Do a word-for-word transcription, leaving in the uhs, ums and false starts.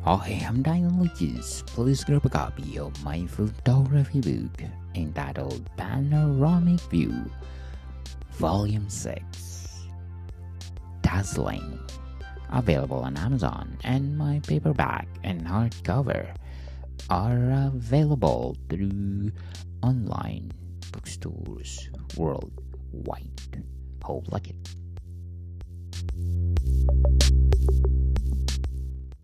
I am Diane Lucas. Please grab a copy of my photography book entitled Panoramic View, Volume six, Dazzling, available on Amazon, and my paperback and hardcover are available through online bookstores worldwide. Hope like it.